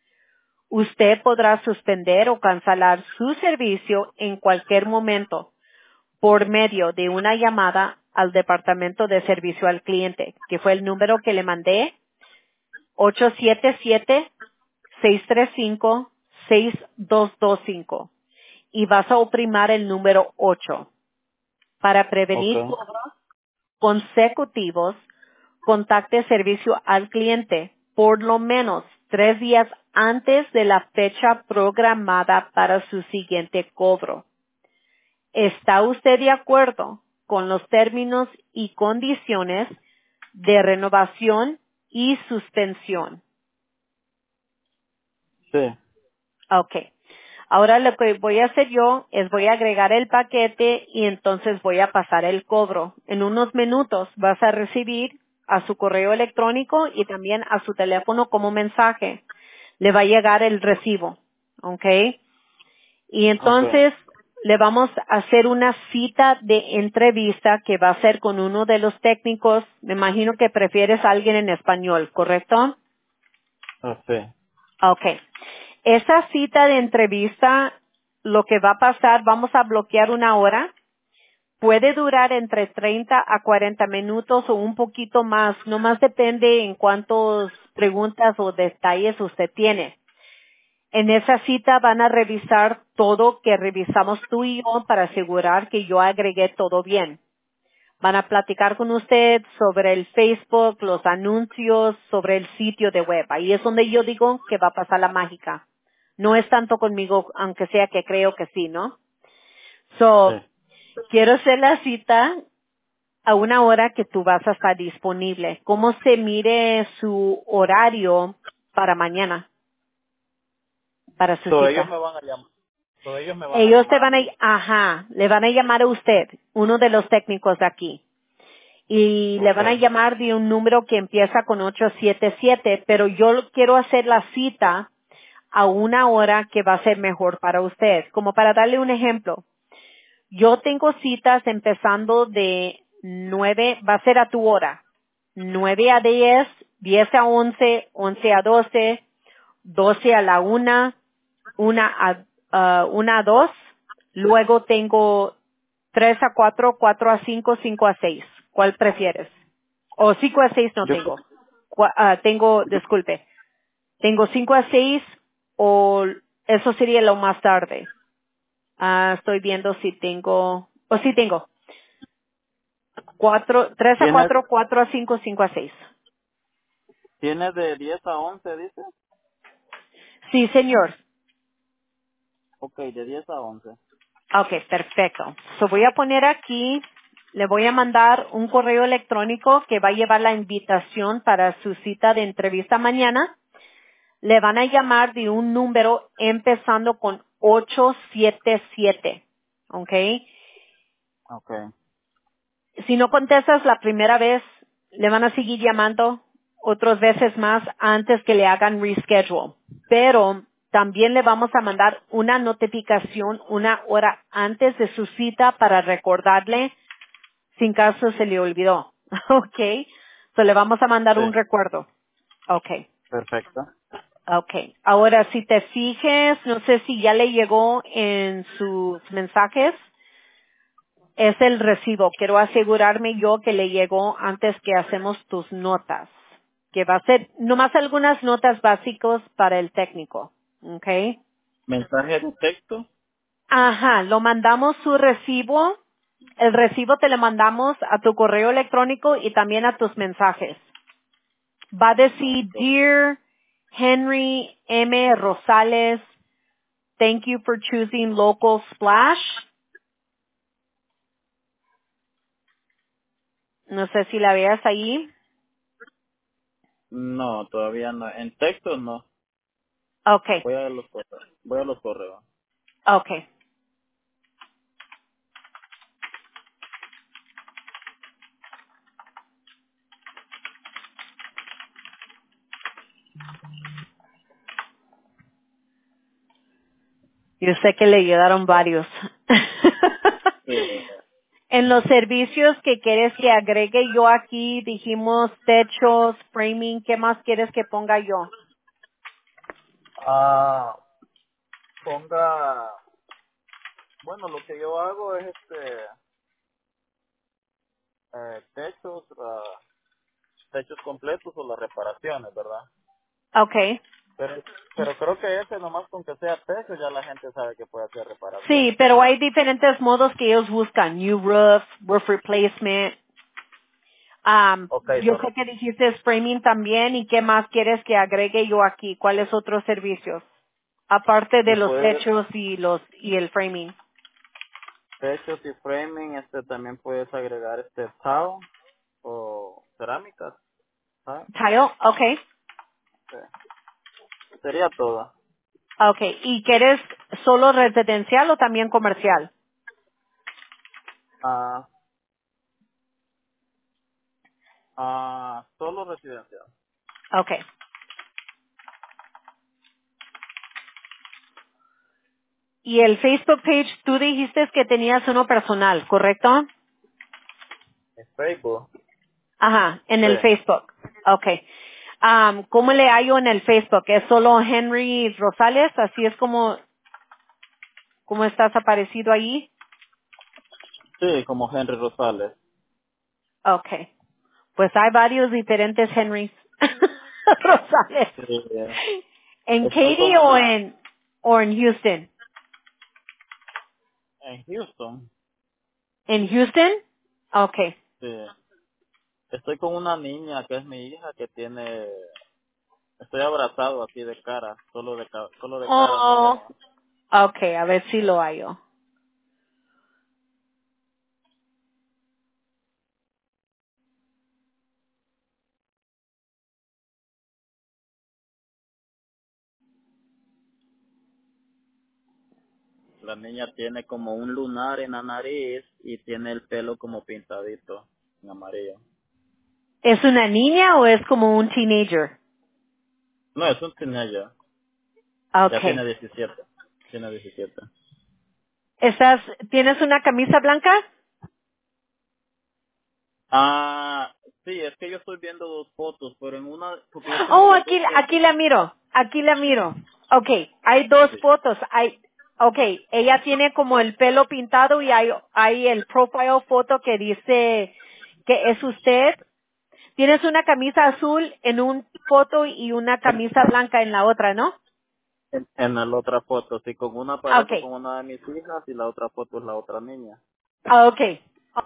Usted podrá suspender o cancelar su servicio en cualquier momento por medio de una llamada al Departamento de Servicio al Cliente, que fue el número que le mandé, ocho siete siete, seis tres cinco, seis dos dos cinco. Y vas a oprimir el número ocho. Para prevenir Okay. cobros consecutivos, contacte servicio al cliente por lo menos tres días antes de la fecha programada para su siguiente cobro. ¿Está usted de acuerdo con los términos y condiciones de renovación y suspensión? Sí. Ok. Ahora lo que voy a hacer yo es voy a agregar el paquete y entonces voy a pasar el cobro. En unos minutos vas a recibir a su correo electrónico y también a su teléfono como mensaje. Le va a llegar el recibo. Ok. Y Okay. entonces le vamos a hacer una cita de entrevista que va a ser con uno de los técnicos. Me imagino que prefieres a alguien en español, ¿correcto? Ah, sí. Okay. Esa cita de entrevista, lo que va a pasar, vamos a bloquear una hora. Puede durar entre treinta a cuarenta minutos o un poquito más. No más depende en cuántas preguntas o detalles usted tiene. En esa cita van a revisar todo que revisamos tú y yo para asegurar que yo agregué todo bien. Van a platicar con usted sobre el Facebook, los anuncios, sobre el sitio de web. Ahí es donde yo digo que va a pasar la mágica. No es tanto conmigo, aunque sea que creo que sí, ¿no? So, Sí. quiero hacer la cita a una hora que tú vas a estar disponible. ¿Cómo se mire su horario para mañana, para su So, ellos cita? me van a llamar. So, ellos me van a Ellos te llamar. van a, ajá, le van a llamar a usted, uno de los técnicos de aquí. Y le van a Okay. llamar de un número que empieza con ocho siete siete, pero yo quiero hacer la cita a una hora que va a ser mejor para usted. Como para darle un ejemplo, yo tengo citas empezando de nueve, va a ser a tu hora, nueve a diez, diez a once, once a doce, doce a la una, una a, ah, una a dos, luego tengo tres a cuatro, cuatro a cinco, cinco a seis. ¿Cuál prefieres? O cinco a seis no Yo, tengo. Cua- ah, tengo, yo, disculpe, tengo cinco a seis o eso sería lo más tarde. Ah, estoy viendo si tengo, o sí tengo. Cuatro, tres a ¿Tiene, cuatro, cuatro a cinco, cinco a seis. ¿Tiene de diez a once, dice? Sí, señor. Ok, de diez a once. Okay, perfecto. So voy a poner aquí, le voy a mandar un correo electrónico que va a llevar la invitación para su cita de entrevista mañana. Le van a llamar de un número empezando con ocho siete siete. ¿Ok? Ok. Si no contestas la primera vez, le van a seguir llamando otras veces más antes que le hagan reschedule. Pero también le vamos a mandar una notificación una hora antes de su cita para recordarle sin caso se le olvidó. ¿Ok? So le vamos a mandar Sí, un recuerdo. Ok. perfecto. Okay. Ahora, si te fijes, no sé si ya le llegó en sus mensajes, es el recibo. Quiero asegurarme yo que le llegó antes que hacemos tus notas, que va a ser nomás algunas notas básicas para el técnico. Okay. ¿Mensaje de texto? Ajá, lo mandamos su recibo. El recibo te lo mandamos a tu correo electrónico y también a tus mensajes. Va a decir, Dear Henry M. Rosales, thank you for choosing Local Splash. No sé si la veas ahí. No, todavía no. En texto no. Okay, Voy a los correos. Voy a los correos. okay. Yo sé que le ayudaron varios. Sí. En los servicios que quieres que agregue yo aquí, dijimos techos, framing, ¿qué más quieres que ponga yo? Ah, ponga, bueno, lo que yo hago es este, eh, techos, ah, techos completos o las reparaciones, ¿verdad? Okay. Pero, pero creo que ese nomás con que sea techo ya la gente sabe que puede hacer Sí, reparaciones. pero hay diferentes modos que ellos buscan. New roof, roof replacement. Um, Ok, yo so, sé que dijiste framing también y qué más quieres que agregue yo aquí. ¿Cuáles otros servicios? Aparte de si los puedes, techos y los y el framing. techos y framing, este también puedes agregar este tile o cerámicas, ¿sabes? Tile, okay. Sí. Sería todo. Okay. ¿Y quieres solo residencial o también comercial? Ah, ah, solo residencial. Okay. Y el Facebook page, tú dijiste que tenías uno personal, ¿correcto? En Facebook. Ajá, en Sí. el Facebook. Okay. Um, ¿Cómo le hallo en el Facebook? ¿Es solo Henry Rosales? ¿Así es como, como estás aparecido ahí? Sí, como Henry Rosales. Okay. Pues hay varios diferentes Henrys Rosales. Sí, eh, ¿En estoy con Katy o una en, o en Houston? en Houston. ¿En Houston? Okay. Sí. Estoy con una niña que es mi hija que tiene, estoy abrazado así de cara, solo de ca- solo de cara nos Oh, vemos. okay, a ver si lo hallo. La niña tiene como un lunar en la nariz y tiene el pelo como pintadito en amarillo. ¿Es una niña o es como un teenager? No, es un teenager. Ya tiene Okay. diecisiete. Tiene diecisiete. ¿Estás, tienes una camisa blanca? Ah, sí, es que yo estoy viendo dos fotos, pero en una, porque yo tengo Oh, las dos aquí, aquí fotos. la miro. Aquí la miro. Okay. Hay dos Sí. fotos. Hay, okay. Ella tiene como el pelo pintado y hay, hay el profile foto que dice que es usted. Tienes una camisa azul en un foto y una camisa blanca en la otra, ¿no? En, en la otra foto, sí, con una Ah, aparezco okay. con una de mis hijas y la otra foto es la otra niña. Ah, okay.